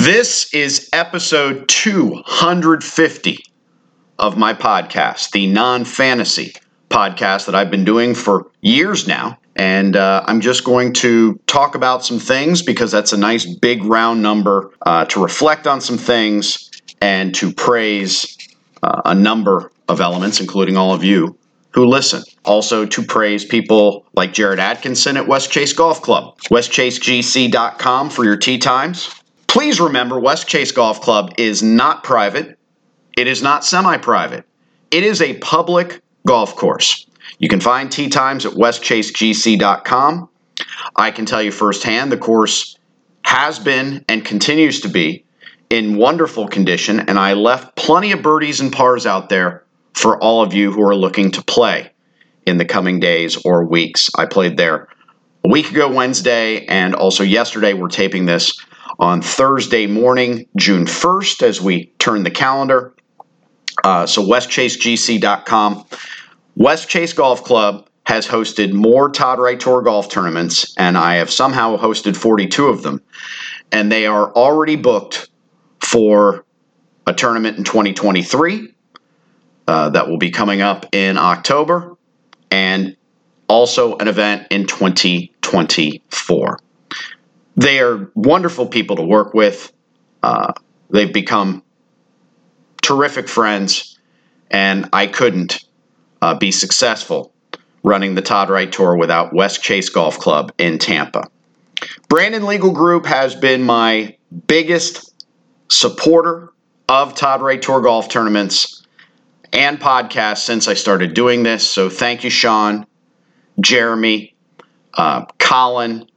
This is episode 250 of my podcast, the non-fantasy podcast that I've been doing for years now. And I'm just going to talk about some things because that's a nice big round number to reflect on some things and to praise a number of elements, including all of you who listen. Also to praise people like Jared Atkinson at West Chase Golf Club, westchasegc.com for your tee times. Please remember, West Chase Golf Club is not private. It is not semi-private. It is a public golf course. You can find tee times at westchasegc.com. I can tell you firsthand the course has been and continues to be in wonderful condition, and I left plenty of birdies and pars out there for all of you who are looking to play in the coming days or weeks. I played there a week ago Wednesday, and also yesterday. We're taping this on Thursday morning, June 1st, as we turn the calendar. So westchasegc.com. West Chase Golf Club has hosted more Todd Wright Tour golf tournaments, and I have somehow hosted 42 of them. And they are already booked for a tournament in 2023 that will be coming up in October, and also an event in 2024. They are wonderful people to work with. They've become terrific friends, and I couldn't be successful running the Todd Wright Tour without West Chase Golf Club in Tampa. Brandon Legal Group has been my biggest supporter of Todd Wright Tour golf tournaments and podcasts since I started doing this. So thank you, Sean, Jeremy, Colin,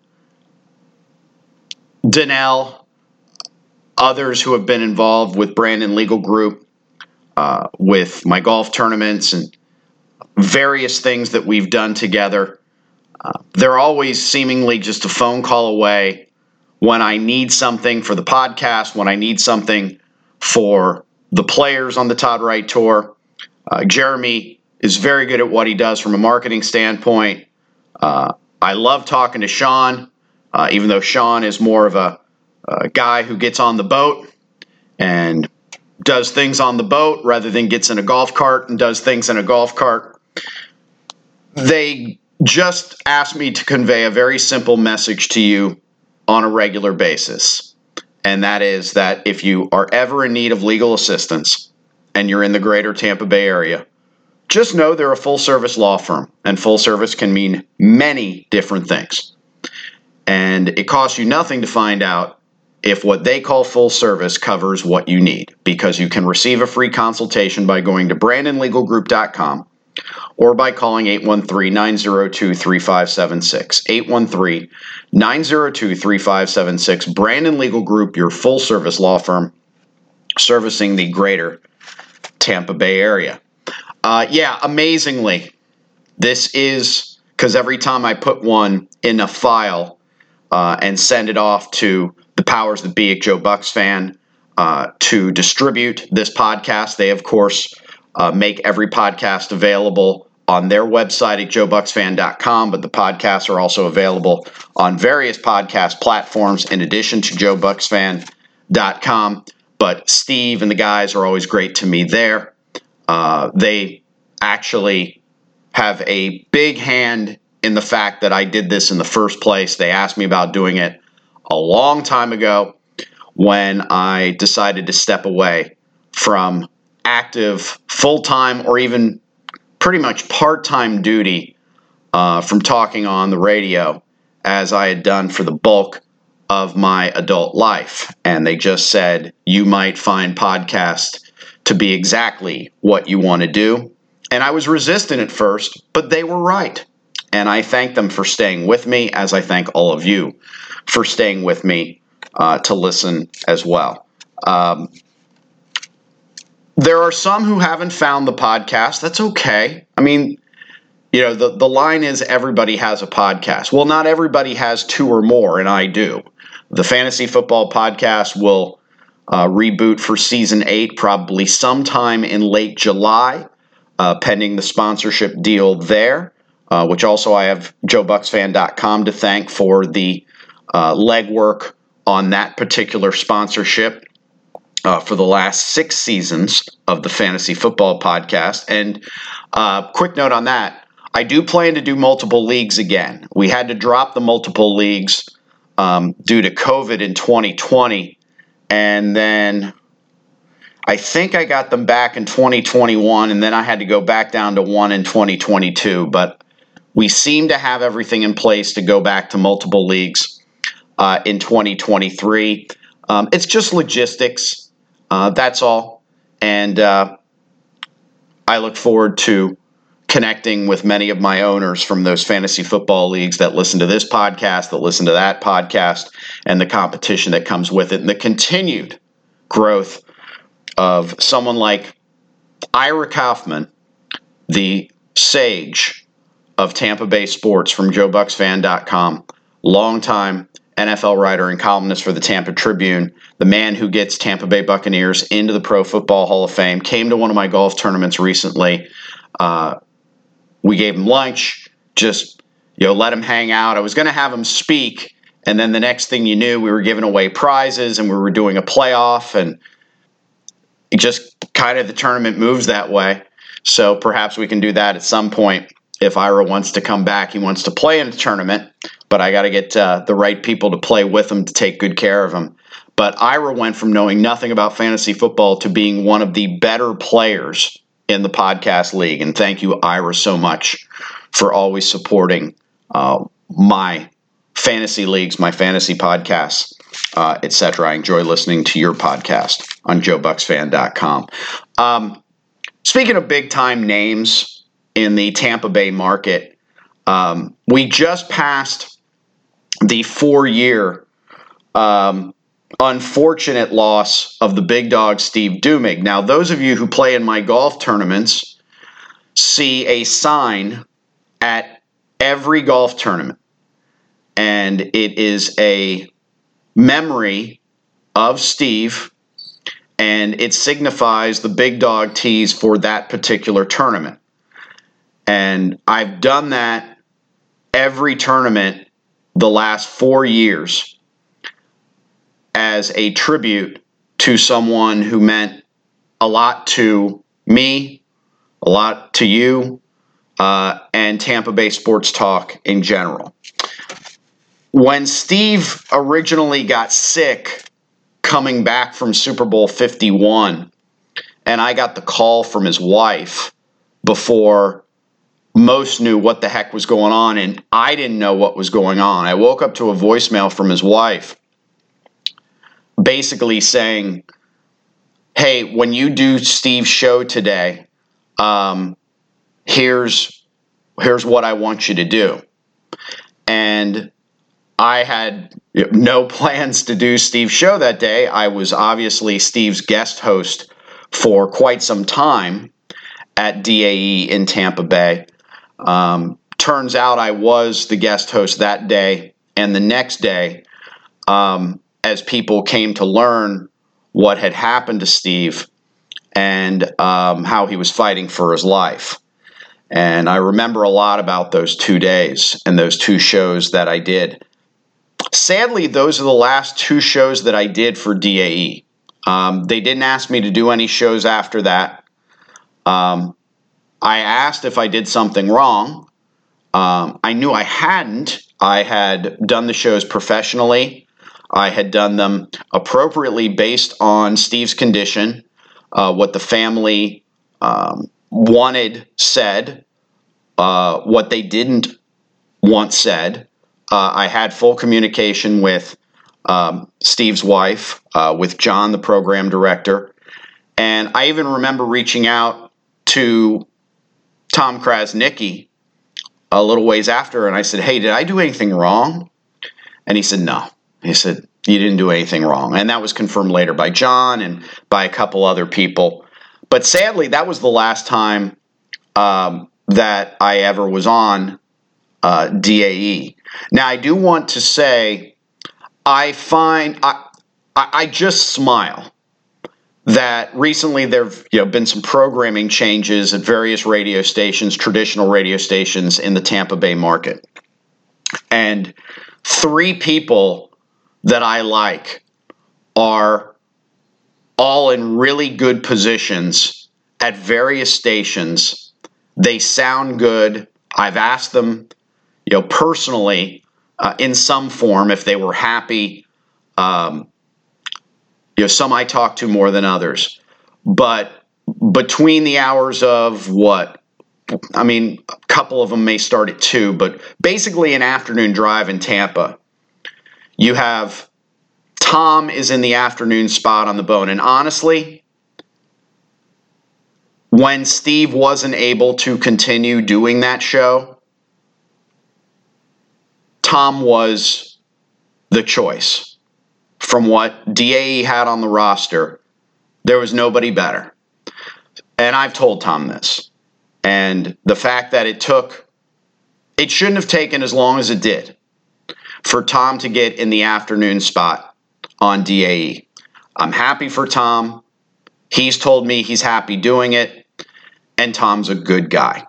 Danelle, others who have been involved with Brandon Legal Group, with my golf tournaments and various things that we've done together. They're always seemingly just a phone call away when I need something for the podcast, when I need something for the players on the Todd Wright Tour. Jeremy is very good at what he does from a marketing standpoint. I love talking to Sean. Even though Sean is more of a guy who gets on the boat and does things on the boat rather than gets in a golf cart and does things in a golf cart. They just asked me to convey a very simple message to you on a regular basis. And that is that if you are ever in need of legal assistance and you're in the greater Tampa Bay area, just know they're a full-service law firm, and full service can mean many different things. And it costs you nothing to find out if what they call full service covers what you need, because you can receive a free consultation by going to brandonlegalgroup.com or by calling 813-902-3576. 813-902-3576. Brandon Legal Group, your full service law firm servicing the greater Tampa Bay area. Amazingly, this is because every time I put one in a file, and send it off to the powers that be at Joe Bucks Fan to distribute this podcast. They, of course, make every podcast available on their website at joebucksfan.com, but the podcasts are also available on various podcast platforms in addition to joebucksfan.com. But Steve and the guys are always great to me there. They actually have a big hand in the fact that I did this in the first place. They asked me about doing it a long time ago when I decided to step away from active full-time or even pretty much part-time duty from talking on the radio as I had done for the bulk of my adult life. And they just said, you might find podcast to be exactly what you want to do. And I was resistant at first, but they were right. And I thank them for staying with me, as I thank all of you for staying with me to listen as well. There are some who haven't found the podcast. That's okay. I mean, the line is everybody has a podcast. Well, not everybody has two or more, and I do. The Fantasy Football Podcast will reboot for Season 8 probably sometime in late July, pending the sponsorship deal there. Which also I have joebucksfan.com to thank for the legwork on that particular sponsorship for the last 6 seasons of the Fantasy Football Podcast. And quick note on that, I do plan to do multiple leagues again. We had to drop the multiple leagues due to COVID in 2020, and then I think I got them back in 2021, and then I had to go back down to one in 2022. But we seem to have everything in place to go back to multiple leagues in 2023. It's just logistics. That's all. And I look forward to connecting with many of my owners from those fantasy football leagues that listen to this podcast, that listen to that podcast, and the competition that comes with it, and the continued growth of someone like Ira Kaufman, the sage of Tampa Bay sports from JoeBucksFan.com, longtime NFL writer and columnist for the Tampa Tribune, the man who gets Tampa Bay Buccaneers into the Pro Football Hall of Fame, came to one of my golf tournaments recently. We gave him lunch, just let him hang out. I was going to have him speak, and then the next thing you knew, we were giving away prizes, and we were doing a playoff, and it just kind of the tournament moves that way. So perhaps we can do that at some point. If Ira wants to come back, he wants to play in a tournament, but I got to get the right people to play with him to take good care of him. But Ira went from knowing nothing about fantasy football to being one of the better players in the podcast league. And thank you, Ira, so much for always supporting my fantasy leagues, my fantasy podcasts, etc. I enjoy listening to your podcast on JoeBucksFan.com. Speaking of big-time names in the Tampa Bay market, we just passed the 4-year unfortunate loss of the big dog Steve Dumig. Now, those of you who play in my golf tournaments see a sign at every golf tournament, and it is a memory of Steve, and it signifies the big dog tees for that particular tournament. And I've done that every tournament the last 4 years as a tribute to someone who meant a lot to me, a lot to you, and Tampa Bay sports talk in general. When Steve originally got sick coming back from Super Bowl 51, and I got the call from his wife before most knew what the heck was going on, and I didn't know what was going on. I woke up to a voicemail from his wife basically saying, hey, when you do Steve's show today, here's what I want you to do. And I had no plans to do Steve's show that day. I was obviously Steve's guest host for quite some time at DAE in Tampa Bay. Turns out I was the guest host that day and the next day, as people came to learn what had happened to Steve and how he was fighting for his life. And I remember a lot about those 2 days and those 2 shows that I did. Sadly, those are the last 2 shows that I did for DAE. They didn't ask me to do any shows after that. I asked if I did something wrong. I knew I hadn't. I had done the shows professionally. I had done them appropriately based on Steve's condition, what the family wanted said, what they didn't want said. I had full communication with Steve's wife, with John, the program director. And I even remember reaching out to Tom Krasnicki a little ways after, and I said, hey, did I do anything wrong? And he said, no. He said, you didn't do anything wrong. And that was confirmed later by John and by a couple other people. But sadly, that was the last time that I ever was on DAE. Now, I do want to say I just smile that recently there have been some programming changes at various radio stations, traditional radio stations in the Tampa Bay market. And 3 people that I like are all in really good positions at various stations. They sound good. I've asked them, personally, in some form, if they were happy. Some I talk to more than others. But between the hours of a couple of them may start at 2, but basically an afternoon drive in Tampa, you have Tom is in the afternoon spot on the bone. And honestly, when Steve wasn't able to continue doing that show, Tom was the choice. From what DAE had on the roster, there was nobody better. And I've told Tom this. And the fact that it shouldn't have taken as long as it did for Tom to get in the afternoon spot on DAE. I'm happy for Tom. He's told me he's happy doing it. And Tom's a good guy.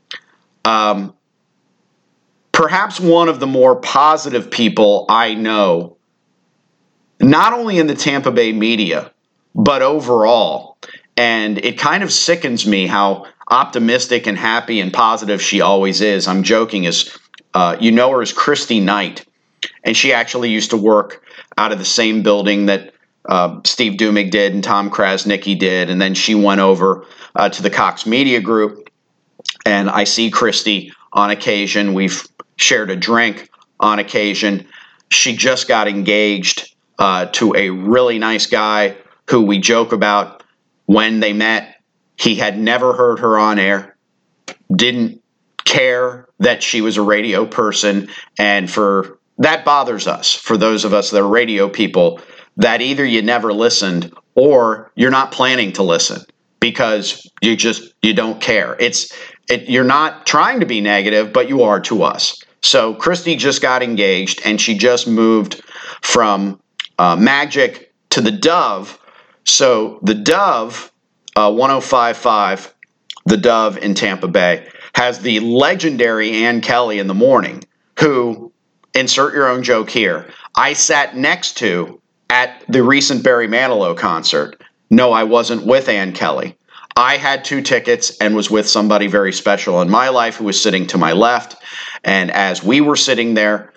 Perhaps one of the more positive people I know, not only in the Tampa Bay media, but overall. And it kind of sickens me how optimistic and happy and positive she always is. I'm joking, you know her as Christy Knight. And she actually used to work out of the same building that Steve Dumig did and Tom Krasnicki did. And then she went over to the Cox Media Group. And I see Christy on occasion. We've shared a drink on occasion. She just got engaged to a really nice guy who we joke about when they met. He had never heard her on air, didn't care that she was a radio person, and that bothers us, for those of us that are radio people, that either you never listened or you're not planning to listen because you don't care. You're not trying to be negative, but you are to us. So Christy just got engaged, and she just moved from Magic to the Dove. So the Dove, 105.5, the Dove in Tampa Bay, has the legendary Ann Kelly in the morning, who, insert your own joke here, I sat next to at the recent Barry Manilow concert. No, I wasn't with Ann Kelly. I had 2 tickets and was with somebody very special in my life who was sitting to my left. And as we were sitting there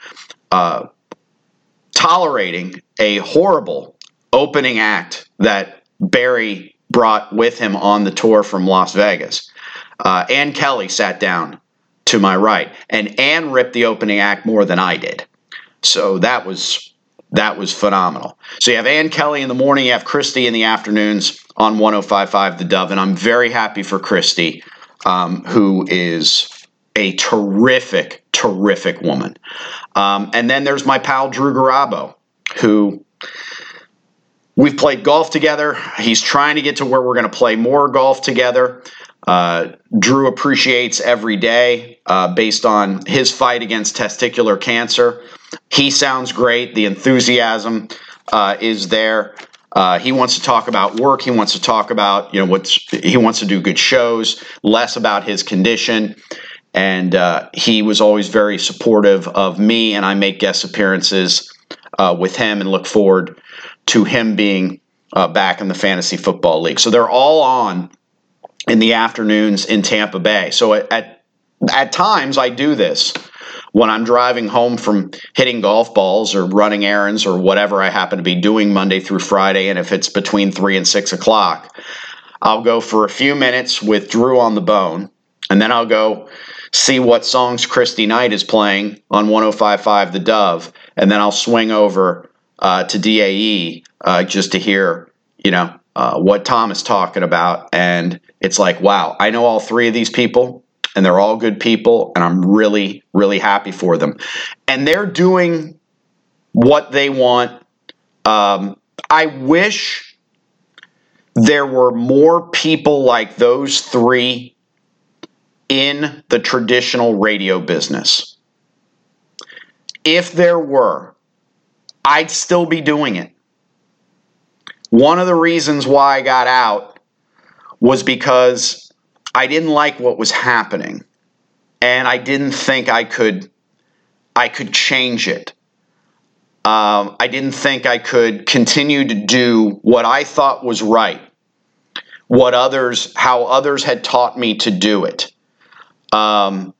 tolerating a horrible opening act that Barry brought with him on the tour from Las Vegas, Ann Kelly sat down to my right. And Ann ripped the opening act more than I did. So that was phenomenal. So you have Ann Kelly in the morning, you have Christy in the afternoons on 105.5 The Dove, and I'm very happy for Christy, who is a terrific, terrific woman. And then there's my pal Drew Garabo, who we've played golf together. He's trying to get to where we're going to play more golf together. Drew appreciates every day based on his fight against testicular cancer. He sounds great. The enthusiasm is there. He wants to talk about work. He wants to talk about, he wants to do good shows, less about his condition. And he was always very supportive of me, and I make guest appearances with him and look forward to him being back in the Fantasy Football League. So they're all on in the afternoons in Tampa Bay. So at times I do this when I'm driving home from hitting golf balls or running errands or whatever I happen to be doing Monday through Friday. And if it's between 3 and 6 o'clock, I'll go for a few minutes with Drew on the bone, and then I'll go see what songs Christy Knight is playing on 105.5 The Dove, and then I'll swing over to DAE just to hear, what Tom is talking about. And it's like, wow, I know all 3 of these people, and they're all good people, and I'm really, really happy for them. And they're doing what they want. I wish there were more people like those 3 in the traditional radio business. If there were, I'd still be doing it. One of the reasons why I got out was because I didn't like what was happening, and I didn't think I could change it. I didn't think I could continue to do what I thought was right, how others had taught me to do it, and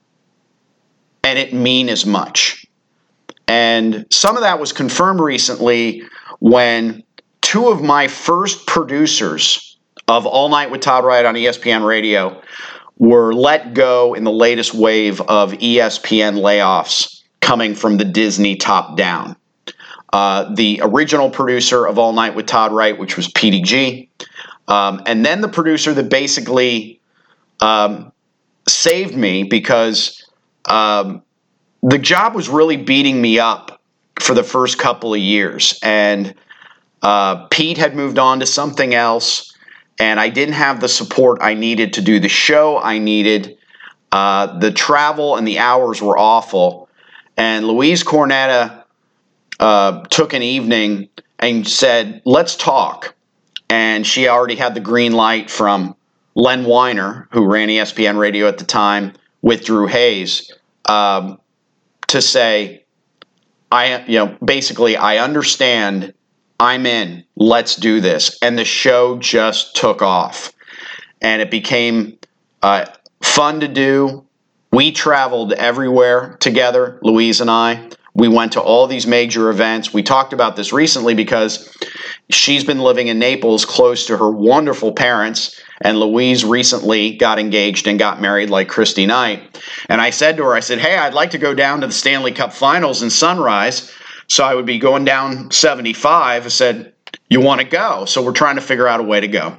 it mean as much. And some of that was confirmed recently when two of my first producers of All Night with Todd Wright on ESPN Radio were let go in the latest wave of ESPN layoffs coming from the Disney top down. The original producer of All Night with Todd Wright, which was PDG, and then the producer that basically saved me because the job was really beating me up for the first couple of years. And Pete had moved on to something else, and I didn't have the support I needed to do the show I needed. The travel and the hours were awful. And Louise Cornetta took an evening and said, let's talk. And she already had the green light from Len Weiner, who ran ESPN Radio at the time, with Drew Hayes, to say, basically, I understand, I'm in, let's do this. And the show just took off. And it became fun to do. We traveled everywhere together, Louise and I. We went to all these major events. We talked about this recently because she's been living in Naples close to her wonderful parents, and Louise recently got engaged and got married like Christy Knight. And I said to her, hey, I'd like to go down to the Stanley Cup Finals in Sunrise. So I would be going down 75. I said, you want to go? So we're trying to figure out a way to go.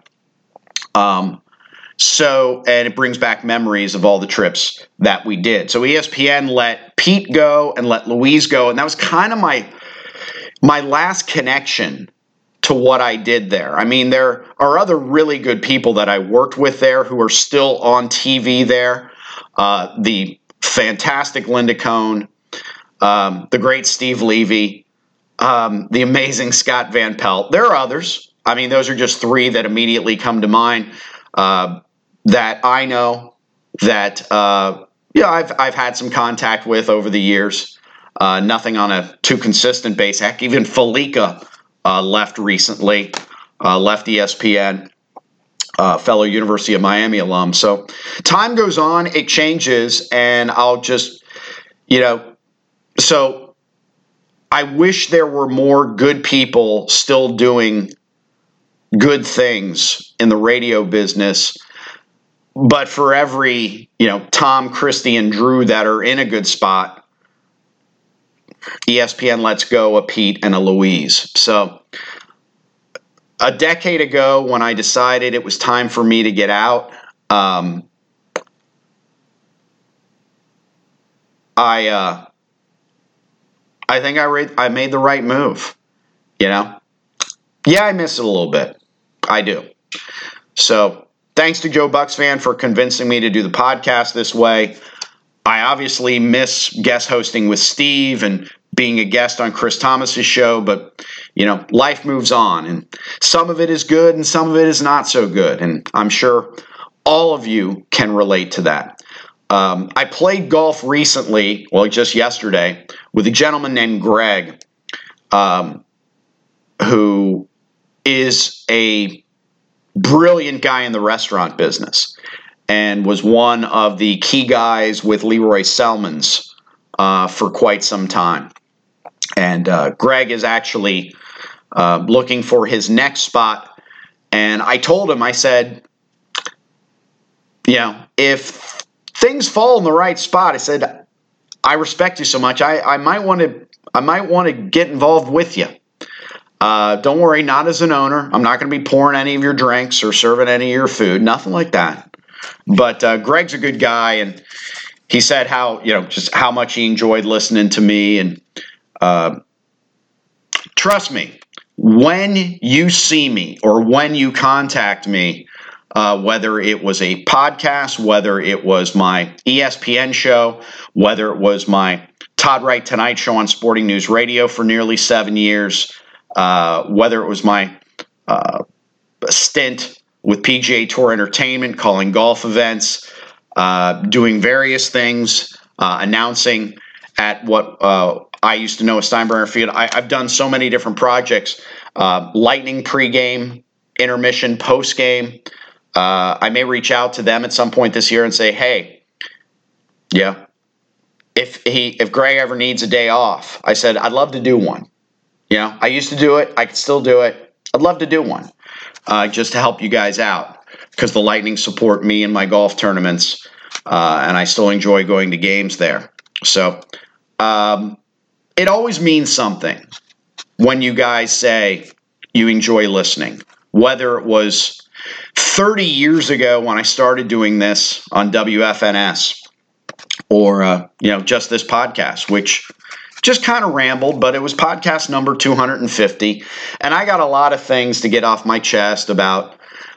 And it brings back memories of all the trips that we did. So ESPN let Pete go and let Louise go. And that was kind of my last connection to what I did there. I mean, there are other really good people that I worked with there who are still on TV there. The fantastic Linda Cohn, the great Steve Levy, the amazing Scott Van Pelt. There are others. I mean, those are just three that immediately come to mind. That I know that I've had some contact with over the years. Nothing on a too consistent base. Heck, even Felica left recently, left ESPN, fellow University of Miami alum. So time goes on, it changes, and I'll just, so I wish there were more good people still doing good things in the radio business. But for every, Tom, Christy, and Drew that are in a good spot, ESPN lets go a Pete and a Louise. So a decade ago when I decided it was time for me to get out, I think I made the right move, Yeah, I miss it a little bit. I do. So thanks to Joe Bucks Fan for convincing me to do the podcast this way. I obviously miss guest hosting with Steve and being a guest on Chris Thomas's show, but, life moves on, and some of it is good and some of it is not so good, and I'm sure all of you can relate to that. I played golf recently, just yesterday, with a gentleman named Greg, who is a brilliant guy in the restaurant business and was one of the key guys with Leroy Selmans for quite some time. And Greg is actually looking for his next spot. And I told him, I said, if things fall in the right spot, I said, I respect you so much. I might want to get involved with you. Don't worry, not as an owner. I'm not going to be pouring any of your drinks or serving any of your food, nothing like that. But Greg's a good guy, and he said just how much he enjoyed listening to me. And trust me, when you see me or when you contact me, whether it was a podcast, whether it was my ESPN show, whether it was my Todd Wright Tonight Show on Sporting News Radio for nearly 7 years, whether it was my stint with PGA Tour Entertainment, calling golf events, doing various things, announcing at what I used to know Steinbrenner Field. I've done so many different projects, Lightning pregame, intermission, postgame. I may reach out to them at some point this year and say, hey, yeah, if Greg ever needs a day off, I said, I'd love to do one. I used to do it. I could still do it. I'd love to do one just to help you guys out because the Lightning support me in my golf tournaments, and I still enjoy going to games there. So it always means something when you guys say you enjoy listening, whether it was 30 years ago when I started doing this on WFNS or, just this podcast, which just kind of rambled, but it was podcast number 250. And I got a lot of things to get off my chest about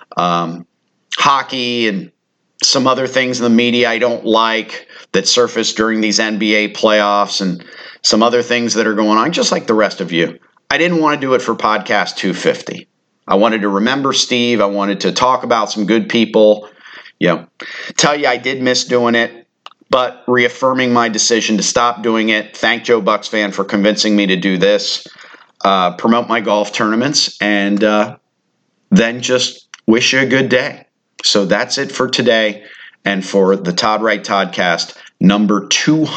hockey and some other things in the media I don't like that surfaced during these NBA playoffs and some other things that are going on, just like the rest of you. I didn't want to do it for podcast 250. I wanted to remember Steve. I wanted to talk about some good people, tell you I did miss doing it, but reaffirming my decision to stop doing it. Thank Joe Bucks fan for convincing me to do this, promote my golf tournaments, and then just wish you a good day. So that's it for today and for the Todd Wright Toddcast number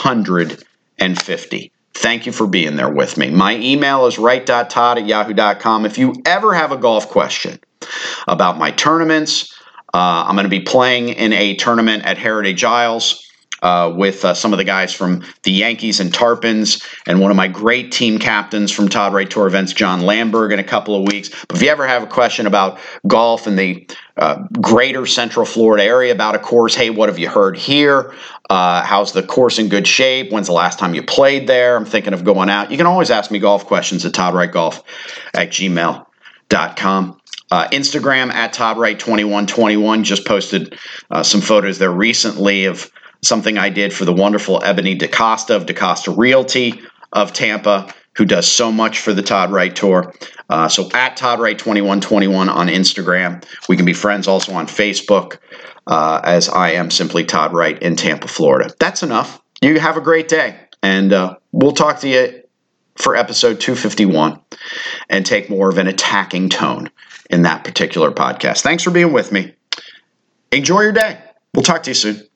250. Thank you for being there with me. My email is wright.todd@yahoo.com. If you ever have a golf question about my tournaments, I'm going to be playing in a tournament at Heritage Isles with some of the guys from the Yankees and Tarpons and one of my great team captains from Todd Wright Tour Events, John Lamberg, in a couple of weeks. But if you ever have a question about golf in the greater Central Florida area about a course, hey, what have you heard here? How's the course in good shape? When's the last time you played there? I'm thinking of going out. You can always ask me golf questions at toddwrightgolf@gmail.com. Instagram at toddwright2121. Just posted some photos there recently of something I did for the wonderful Ebony DaCosta of DaCosta Realty of Tampa, who does so much for the Todd Wright Tour. So at toddwright2121 on Instagram. We can be friends also on Facebook, as I am simply Todd Wright in Tampa, Florida. That's enough. You have a great day, and we'll talk to you for episode 251 and take more of an attacking tone in that particular podcast. Thanks for being with me. Enjoy your day. We'll talk to you soon.